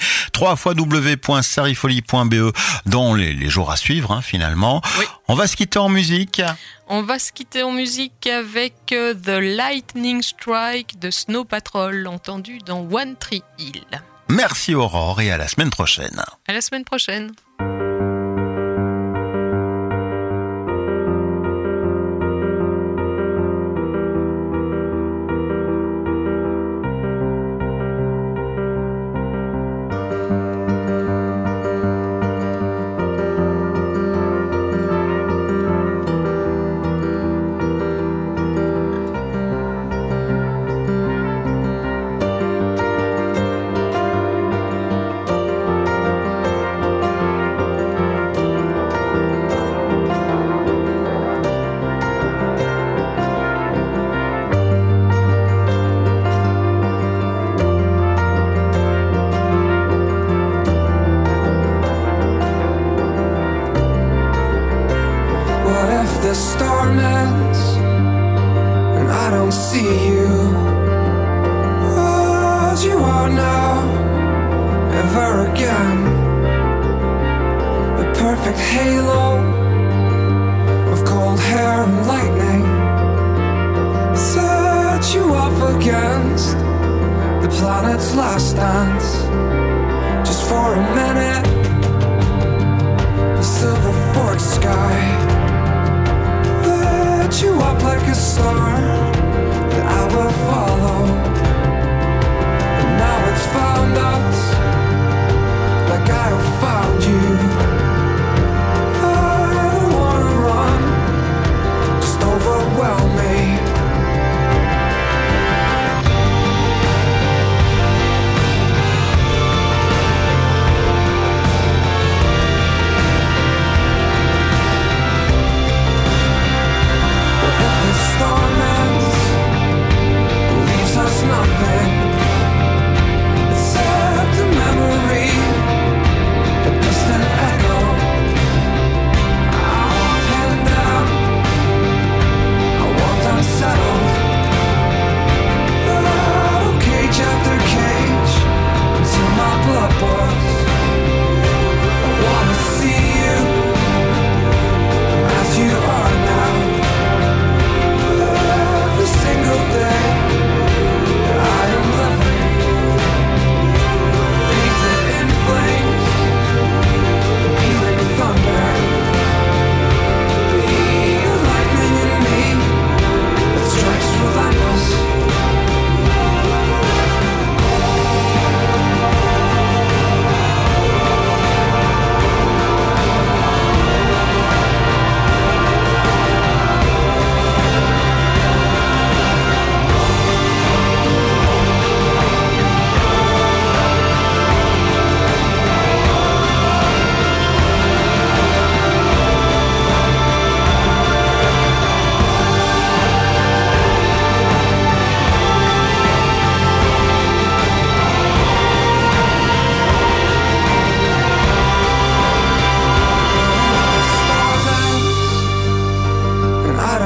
www.seriefolie.be dans les jours à suivre, finalement. Oui. On va se quitter en musique. On va se quitter en musique avec The Lightning Strike de Snow Patrol, entendu dans One Tree Hill. Merci Aurore et à la semaine prochaine. À la semaine prochaine.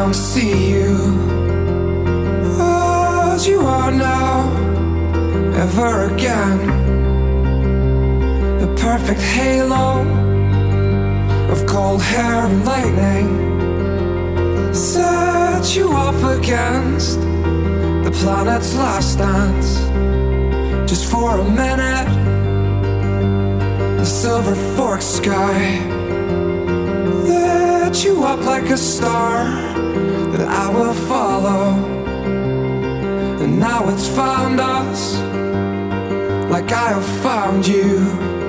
don't see you as you are now, ever again. The perfect halo of cold hair and lightning set you up against the planet's last dance. Just for a minute, the silver forked sky lit you up like a star that I will follow. And now it's found us like I have found you.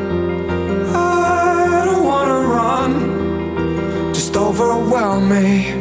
I don't wanna run, just overwhelm me.